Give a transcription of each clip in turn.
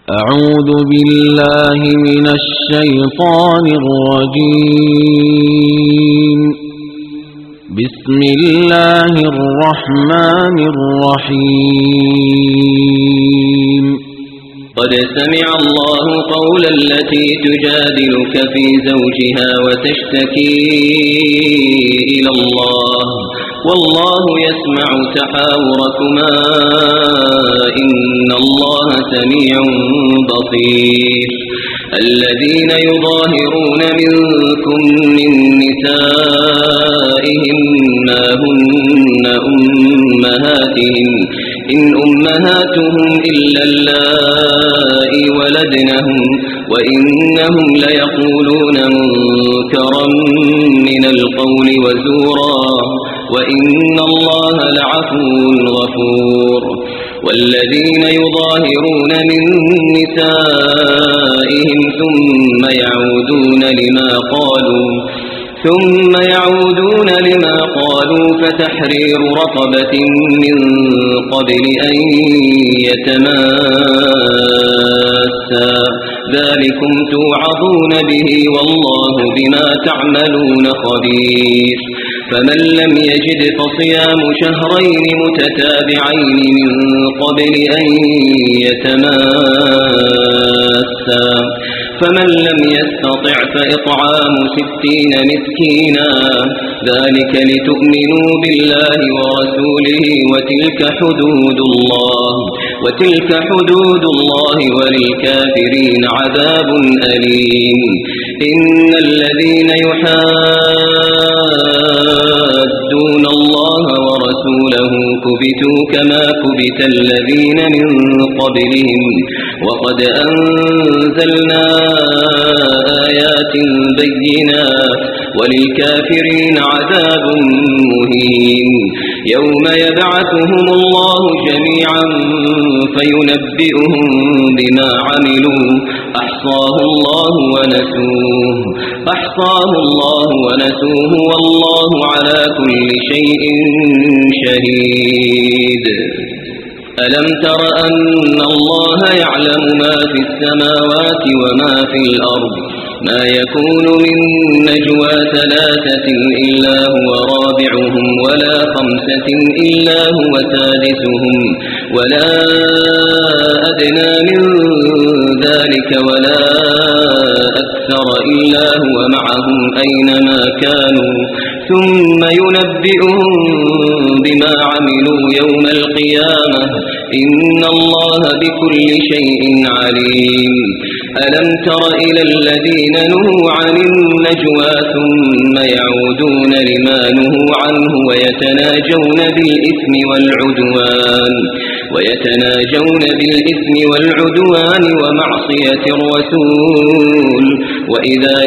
أعوذ بالله من الشيطان الرجيم. بسم الله الرحمن الرحيم. قد سمع الله قول التي تجادلك في زوجها وتشتكي إلى الله والله يسمع تحاوركما إن الله سميع بصير. الذين يظاهرون منكم من نسائهم ما هن أمهاتهم إن أمهاتهم إلا اللائي ولدنهم وإنهم ليقولون منكرا من القول وزورا وإن الله لعفو غفور. والذين يظاهرون من نسائهم ثم يعودون لما قالوا فتحرير رقبة من قبل أن يتماسا ذلكم توعظون به والله بما تعملون خبير. فمن لم يجد فصيام شهرين متتابعين من قبل أن يتماسا فمن لم يستطع فإطعام 60 مسكينا ذلك لتؤمنوا بالله ورسوله وتلك حدود الله وللكافرين عذاب أليم. إن الذين يحادون الله ورسوله كبتوا كما كبت الذين من قبلهم وقد أنزلنا آيات بينات وللكافرين عذاب مهين. يوم يبعثهم الله جميعا فينبئهم بما عملوا أحصاه الله ونسوه والله على كل شيء شهيد. ألم تر أن الله يعلم ما في السماوات وما في الأرض ما يكون من نجوى 3 إلا هو رابعهم ولا 5 إلا هو سادسهم ولا أدنى من ذلك ولا أكثر إلا هو معهم أينما كانوا ثم ينبئهم بما عملوا يوم القيامة إن الله بكل شيء عليم. ألم تر إلى الذين نهوا عن النجوى ثم يعودون لما نهوا عنه ويتناجون بالإثم والعدوان ومعصية الرسول وإذا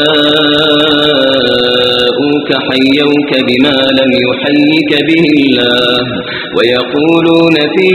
جاءوك حيوك بما لم يحيك به الله ويقولون في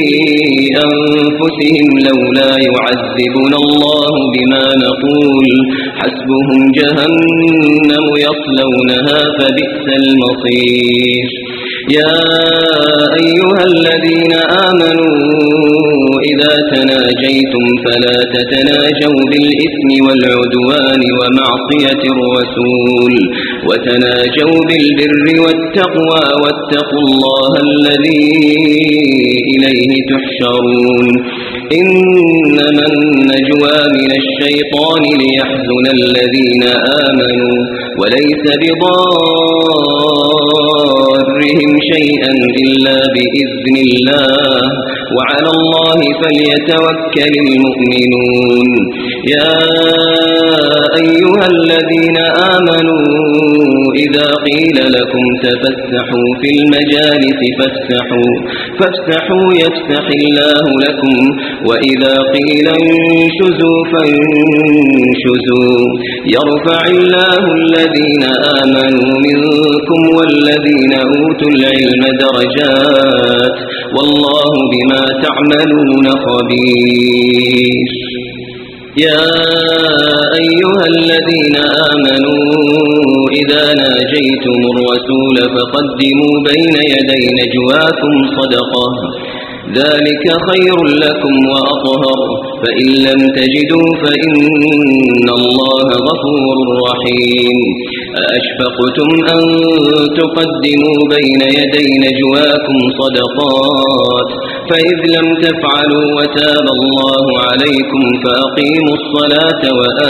أنفسهم لولا يعذبنا الله بما نقول حسبهم جهنم يصلونها فبئس المصير. يا أيها الذين آمنوا إذا تناجيتم فلا تتناجوا بالإثم والعدوان ومعصية الرسول وتناجوا بالبر والتقوى واتقوا الله الذي إليه تحشرون. إنما النجوى من الشيطان ليحزن الذين آمنوا وليس بضارهم شيئا إلا بإذن الله وعلى الله فليتوكل المؤمنون. يا أيها الذين آمنوا إذا قيل لكم تفسحوا في المجالس فافسحوا يفسح الله لكم وإذا قيل انشزوا فانشزوا يرفع الله الذين آمنوا منكم والذين أوتوا العلم درجات والله بما تعملون خبير. يا أيها الذين آمنوا إذا ناجيتم الرسول فقدموا بين يدي نجواكم صدقة ذلك خير لكم وأطهر فإن لم تجدوا فإن الله غفور رحيم أأشفقتم أن تقدموا بين يدي نجواكم صدقات فإذ لم تفعلوا وتاب الله عليكم فأقيموا الصلاة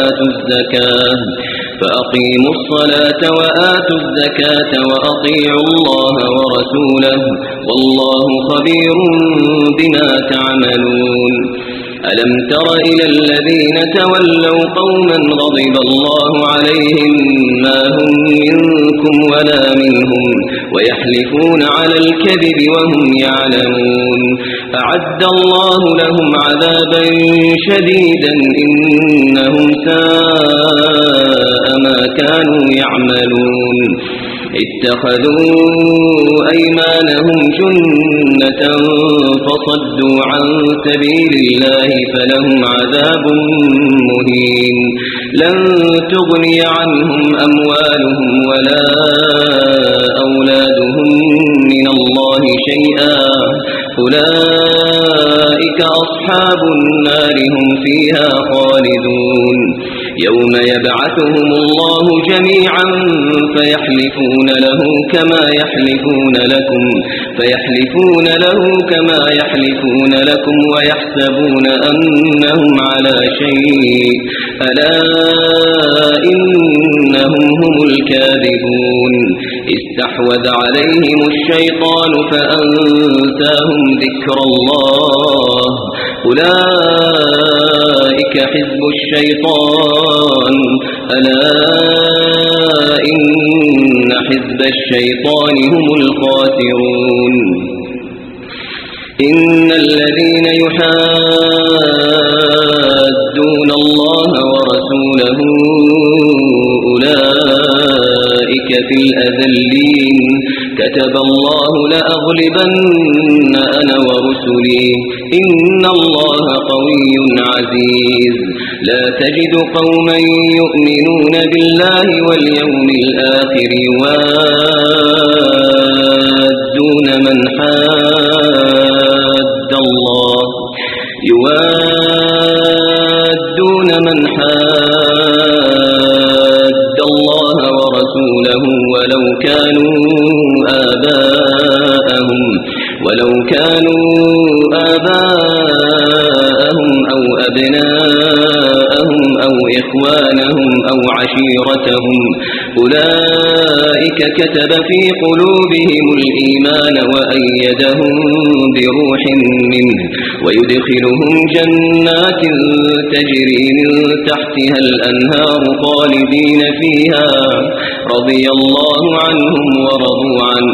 وآتوا الزكاة وأطيعوا الله ورسوله والله خبير بما تعملون ألم تر إلى الذين تولوا قوما غضب الله عليهم ما هم منكم ولا منهم ويحلفون على الكذب وهم يعلمون أعد الله لهم عذابا شديدا إنهم ساء ما كانوا يعملون اتخذوا أيمانهم جنة فصدوا عن سبيل الله فلهم عذاب مهين لن تغني عنهم أموالهم ولا أولادهم من الله شيئا أولئك أصحاب النار هم فيها خالدون يوم يبعثهم الله جميعا فيحلفون له كما يحلفون لكم ويحسبون أنهم على شيء ألا إنهم هم الكاذبون استحوذ عليهم الشيطان فأنساهم ذكر الله أولئك حزب الشيطان ألا إن حزب الشيطان هم الخاسرون إن الذين يحادون الله ورسوله أولئك في الأذلين كتب الله لأغلبن أنا ورسلي إن الله قوي عزيز لا تجد قوما يؤمنون بالله واليوم الآخر يوادون من حاد الله ورسوله ولو كانوا آباءهم أو أبناءهم أو إخوانهم أو عشيرتهم أولئك كتب في قلوبهم الإيمان وأيدهم بروح منه ويدخلهم جنات تجري من تحتها الأنهار خالدين فيها رضي الله عنهم ورضوا عنه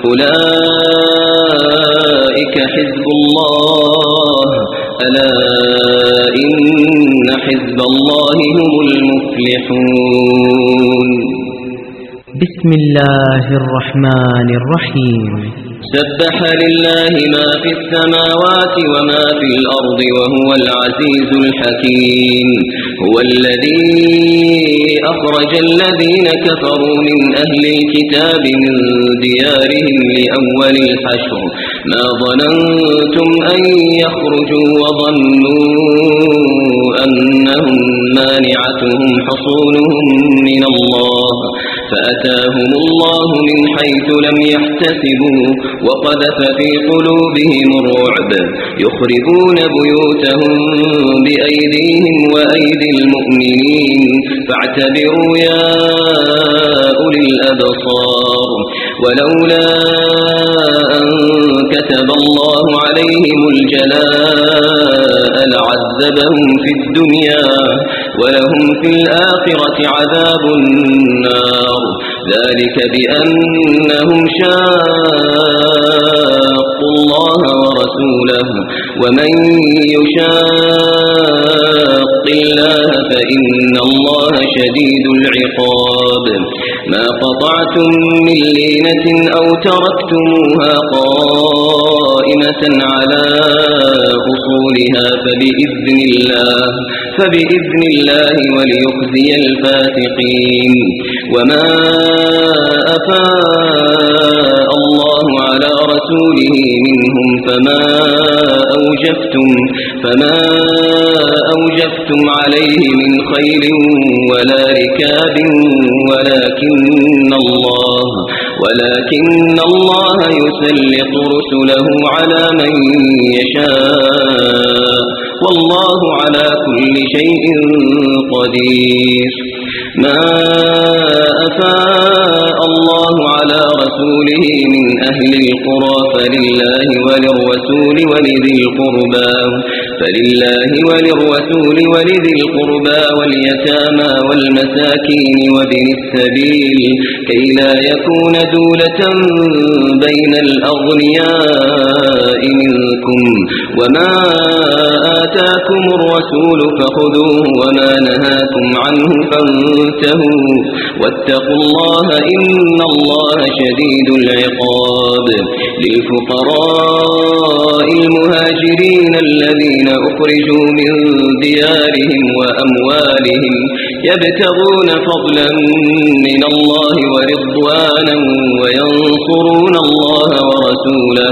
أولئك حزب الله ألا إن حزب الله هم المفلحون بسم الله الرحمن الرحيم سبح لله ما في السماوات وما في الأرض وهو العزيز الحكيم هو الذي أخرج الذين كفروا من أهل الكتاب من ديارهم لأول الحشر ما ظننتم أن يخرجوا وظنوا أنهم مانعتهم حصونهم من الله فأتاهم الله من حيث لم يحتسبوا وقذف في قلوبهم الرعب يخربون بيوتهم بأيديهم وأيدي المؤمنين فاعتبروا يا أولي الأبصار ولولا أن كتب الله عليهم الجلاء لعذبهم في الدنيا ولهم في الآخرة عذاب النار ذلك بأنهم شاقوا الله ورسوله ومن يشاق الله فإن الله شديد العقاب ما قطعتم من لينة أو تركتموها قائمة على أصولها فبإذن الله وليخزي الفاسقين وما أفاء الله على رسوله منهم فما أوجفتم عليه من خيل ولا ركاب ولكن الله يسلط رسله على من يشاء والله على كل شيء قدير. ما أفاء الله على رسوله من أهل القرى فلله وللرسول ولذي القربى واليتامى والمساكين وابن السبيل كي لا يكون دولة بين الأغنياء منكم وما آتاكم الرسول فخذوه وما نهاكم عنه فانتهوا واتقوا الله إن الله شديد العقاب. للفقراء المهاجرين الذين أخرجوا من ديارهم وأموالهم يبتغون فضلا من الله ورضوانا وينصرون الله ورسوله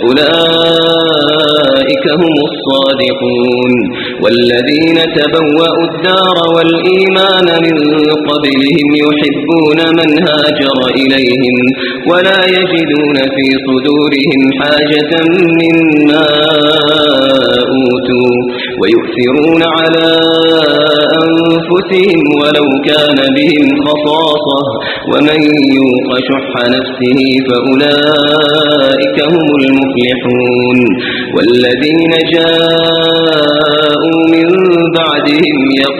أولئك هم الصادقون. والذين تبوأوا الدار والإيمان من قبلهم يحبون من هاجر إليهم ولا يجدون في صدورهم حاجة مما أوتوا ويؤثرون على أنفسهم ولو كان بهم خصاصة ومن يوق شح نفسه فأولئك هم المفلحون. والذين جاءوا من بعدهم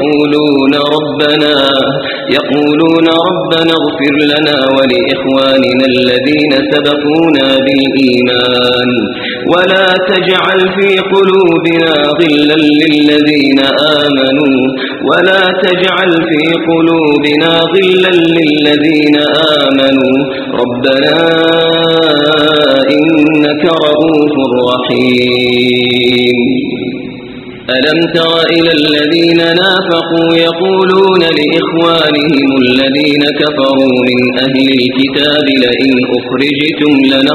يقولون ربنا اغفر لنا ولإخواننا الذين سبقونا بالإيمان ولا تجعل في قلوبنا غلا للذين آمنوا ربنا إنك رؤوف رحيم. ألم تر إلى الذين نافقوا يقولون لإخوانهم الذين كفروا من أهل الكتاب لئن أخرجتم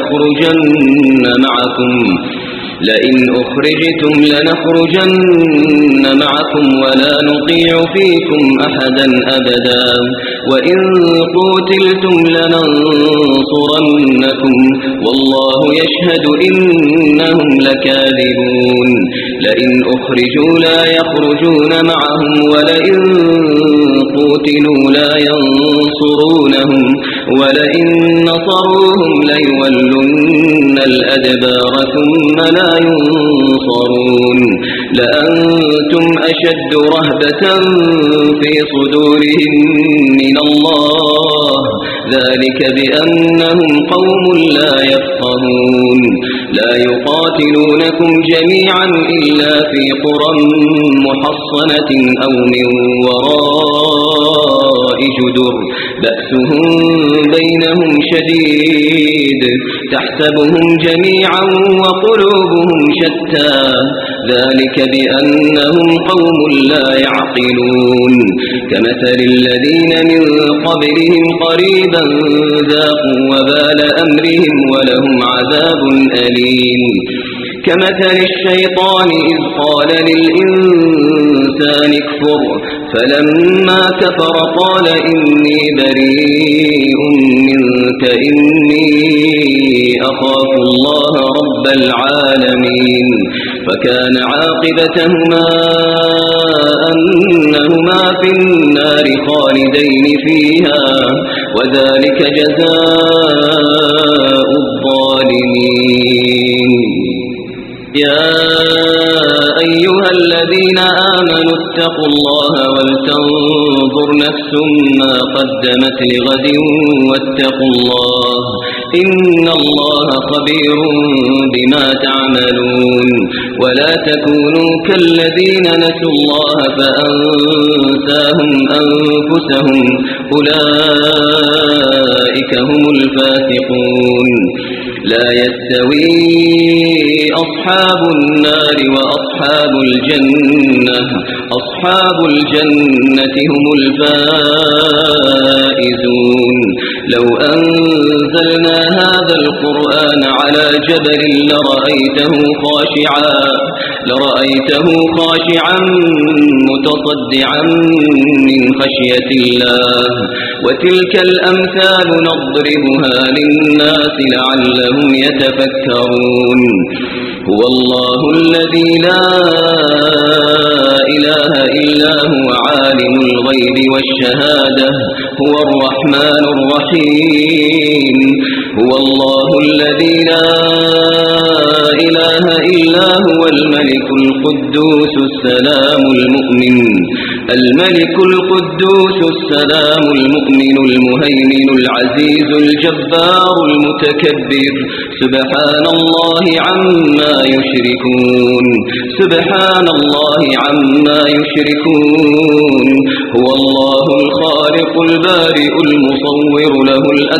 لنخرجن معكم ولا نطيع فيكم أحدا أبدا وإن قتلتم لننصرنكم والله يشهد إنهم لكاذبون. لئن أخرجوا لا يخرجون معهم ولئن قتلوا لا ينصرونهم ولئن نصروهم ليولن الأدبار ثم لا ينصرون. لأنتم أشد رهبة في صدورهم من الله ذلك بأنهم قوم لا يفقهون. لا يقاتلونكم جميعا إلا في قرى محصنة أو من وراء جدر بأسهم بينهم شديد تحسبهم جميعا وقلوبهم شتى ذلك بأنهم قوم لا يعقلون. كمثل الذين من قبلهم قريبا ذاقوا وبال أمرهم ولهم عذاب أليم. كمثل الشيطان إذ قال للإنسان اكفر فلما كفر قال إني بريء منك إني أخاف الله رب العالمين. فكان عاقبتهما أنهما في النار خالدين فيها وذلك جزاء الظالمين. يا أيها الذين آمنوا اتقوا الله ولتنظر نفس ما قدمت لغد واتقوا الله إن الله خبير بما تعملون. ولا تكونوا كالذين نسوا الله فأنساهم أنفسهم أولئك هم الفاسقون. لا يستوي أصحاب النار وأصحاب الجنة أصحاب الجنة هم الفائزون. لو أنزلنا هذا القرآن على جبل لرأيته خاشعا متصدعا من خشية الله وتلك الأمثال نضربها للناس لعلهم يتفكرون هو الله الذي لا إله إلا هو عالم الغيب والشهادة هو الرحمن الرحيم هو الله الذي لا إله إلا هو الملك القدوس السلام المؤمن المهيمن العزيز الجبار المتكبر سبحان الله عما يشركون هو الله الخالق البارئ المصور له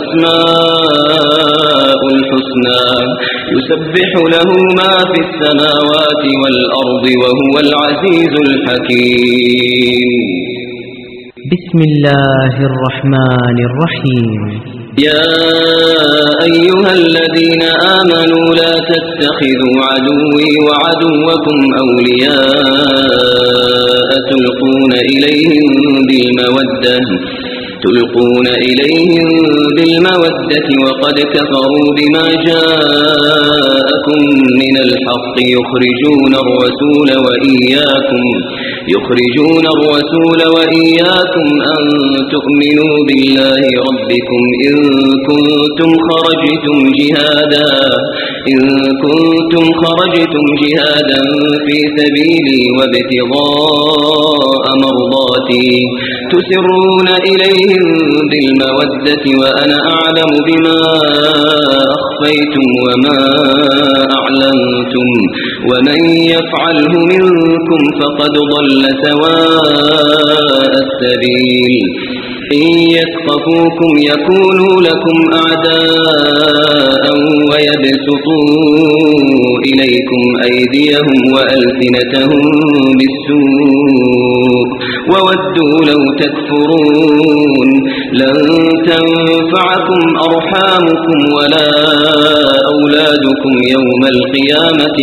الأسماء الحسنى يسبح له ما في السماوات والأرض وهو العزيز الحكيم بسم الله الرحمن الرحيم يا أيها الذين آمنوا لا تتخذوا عدوي وعدوكم أولياء تلقون إليهم بالمودة وقد كفروا بما جاءكم من الحق يخرجون الرسول وإياكم أن تؤمنوا بالله ربكم إن كنتم خرجتم جهادا في سبيلي وابتغاء مرضاتي تسرون إليهم بالمودة وأنا أعلم بما أخفيتم وما أعلنتم ومن يفعله منكم فقد ضل سواء السبيل إن يثقفوكم يكونوا لكم أعداء ويبسطوا إليكم أيديهم وألسنتهم بالسوء وودوا لو تكفرون لن تنفعكم أرحامكم ولا أولادكم يوم القيامة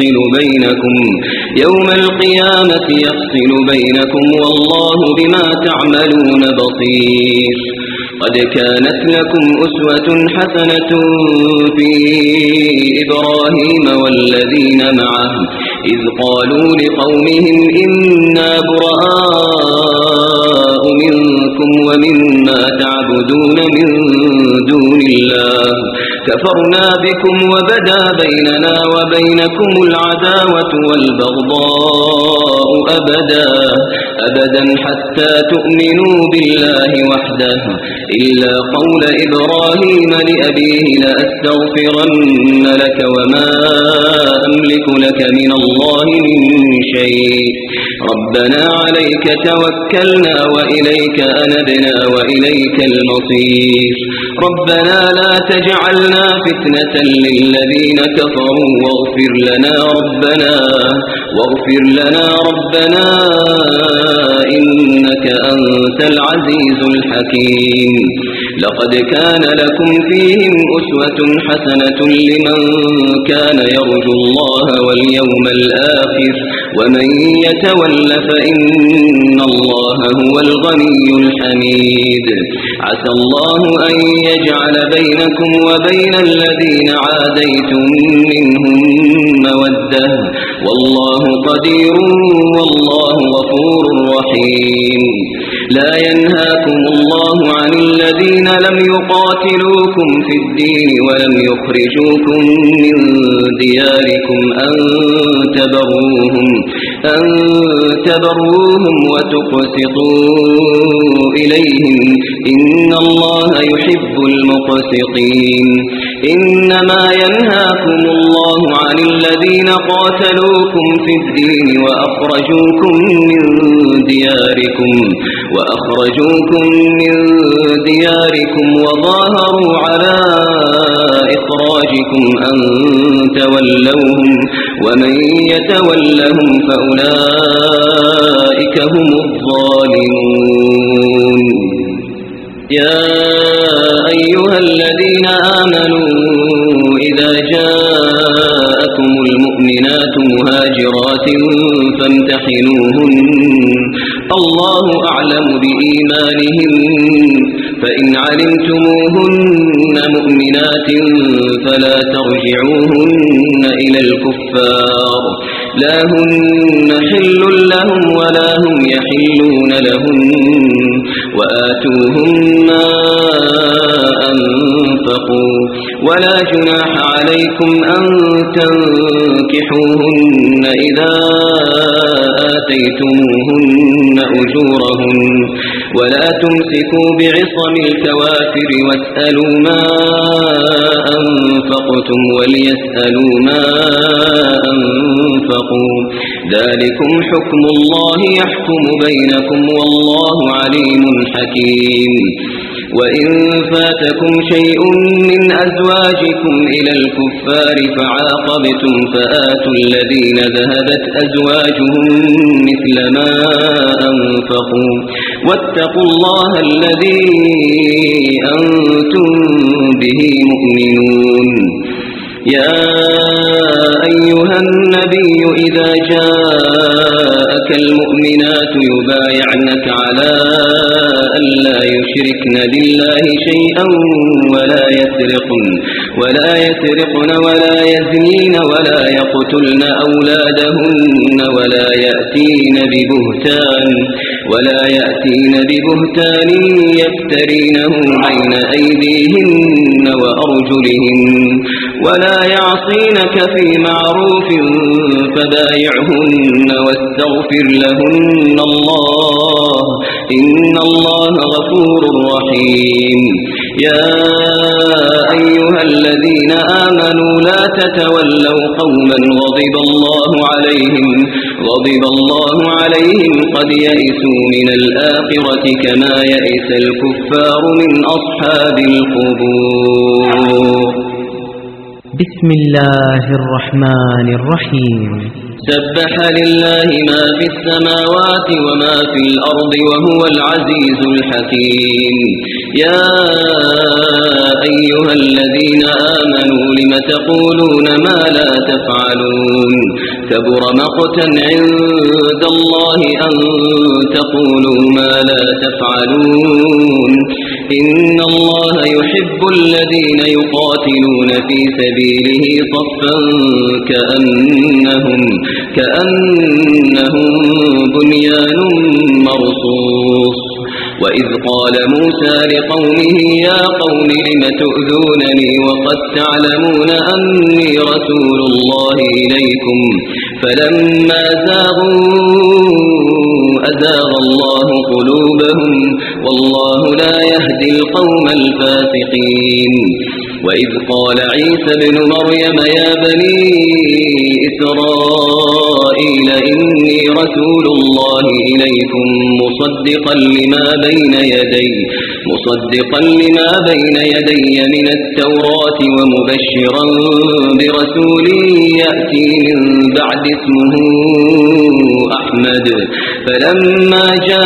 يفصل بينكم والله بما تعملون بصير قد كانت لكم أسوة حسنة في إبراهيم والذين معه إذ قالوا لقومهم إنا براء منكم ومما تعبدون من دون الله كفرنا بكم وبدا بيننا وبينكم العداوة والبغضاء أبدا حتى تؤمنوا بالله وحده إلا قول إبراهيم لأبيه لأستغفرن لك وما أملك لك من الله من شيء ربنا عليك توكلنا وإليك أنبنا وإليك المصير ربنا لا تجعلنا فتنة للذين كفروا واغفر لنا ربنا إنك أنت العزيز الحكيم لقد كان لكم فيهم أسوة حسنة لمن كان يرجو الله واليوم الآخر ومن يتول فإن الله هو الغني الحميد عسى الله أن يجعل بينكم وبين الذين عاديتم منهم مودة والله قدير والله غفور رحيم لا ينهاكم الله عن الذين لم يقاتلوكم في الدين ولم يخرجوكم من دياركم أن تبروهم وتقسطوا إليهم إن الله يحب المقسطين إنما ينهاكم الله عن الذين قاتلوكم في الدين وأخرجوكم من دياركم وظاهروا على إخراجكم أن تولوهم ومن يتولهم فأولئك هم الظالمون يا أيها الذين آمنوا إذا جاءكم المؤمنات مهاجرات فامتحنوهن الله أعلم بإيمانهن فإن علمتموهن مؤمنات فلا ترجعوهن إلى الكفار لا هن حل لهم ولا هم يحلون لهن وآتوهم ما أنفقوا ولا جناح عليكم أن تنكحوهن إذا آتيتموهن أجورهن ولا تمسكوا بعصم الكوافر واسألوا ما أنفقتم وليسألوا ما أنفقوا ذلكم حكم الله يحكم بينكم والله عليم حكيم وإن فاتكم شيء من أزواجكم إلى الكفار فعاقبتم فآتوا الذين ذهبت أزواجهم مثل ما أنفقوا واتقوا الله الذي أنتم به مؤمنون يا أيها النبي إذا جاءك المؤمنات يبايعنك على ألا يشركن بالله شيئا ولا يسرقن ولا يزنين ولا يقتلن أولادهن ولا يأتين ببهتان يفترينه بين أيديهن وأرجلهن ولا يعصينك في معروف فبايعهن واستغفر لهن الله إن الله غفور رحيم يا أيها الذين آمنوا لا تتولوا قوما غضب الله عليهم قد يئسوا من الآخرة كما يئس الكفار من أصحاب القبور بسم الله الرحمن الرحيم سبح لله ما في السماوات وما في الأرض وهو العزيز الحكيم يا أيها الذين آمنوا لم تقولون ما لا تفعلون كبر مقتا عند الله أن تقولوا ما لا تفعلون إن الله يحب الذين يقاتلون في سبيله صفا كأنهم بنيان مرصوص وإذ قال موسى لقومه يا قوم لم تؤذونني وقد تعلمون أني رسول الله إليكم فلما زاغوا أزاغ الله قلوبهم والله لا يهدي القوم الفاسقين وإذ قال عيسى ابن مريم يا بني إسرائيل إني رسول الله إليكم مصدقا لما بين يدي من التوراة ومبشرا برسول يأتي من بعد اسمه أحمد فلما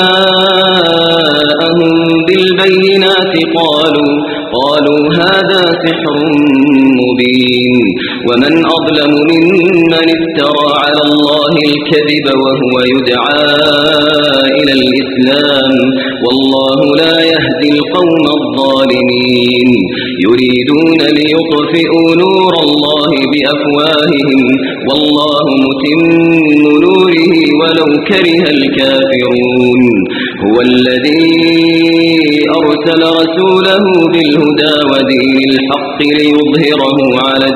جاءهم بالبينات قالوا هذا سحر مبين ومن أظلم ممن افترى على الله الكذب وهو يدعى إلى الإسلام والله لا يهدي القوم الظالمين يريدون ليطفئوا نور الله بأفواههم والله متم نوره ولو كره الكافرون هو الذي أرسل رسوله بالهدى ودين الحق ليظهره على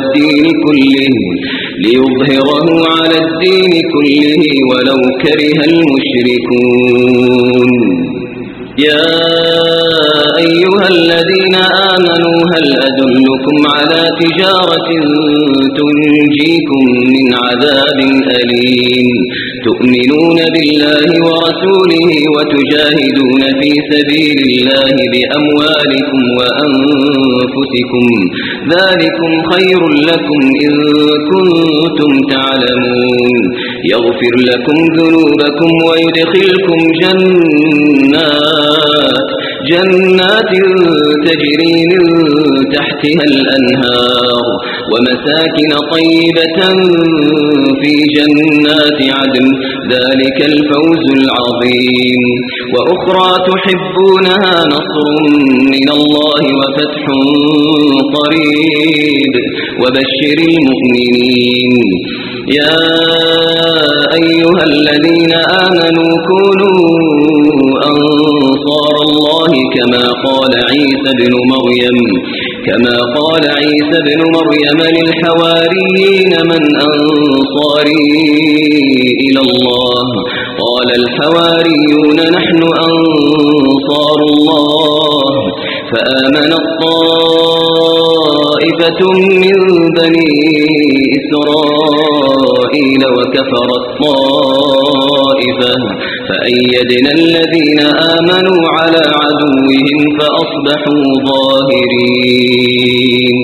الدين كله ولو كره المشركون يا أيها الذين آمنوا هل أدلكم على تجارة تنجيكم من عذاب أليم تؤمنون بالله ورسوله وتجاهدون في سبيل الله بأموالكم وأنفسكم ذلكم خير لكم إن كنتم تعلمون يغفر لكم ذنوبكم ويدخلكم جنات تجري من تحتها الأنهار ومساكن طيبة في جنات عدن ذلك الفوز العظيم وأخرى تحبونها نصر من الله وفتح قريب وبشر المؤمنين يا أيها الذين آمنوا كونوا أنصار الله كما قال عيسى بن مريم للحواريين من أنصاري إلى الله قال الحواريون نحن أنصار الله فآمنت طائفة من بني إسرائيل وكفرت طائفة فأيدنا الذين آمنوا على عدوهم فأصبحوا ظاهرين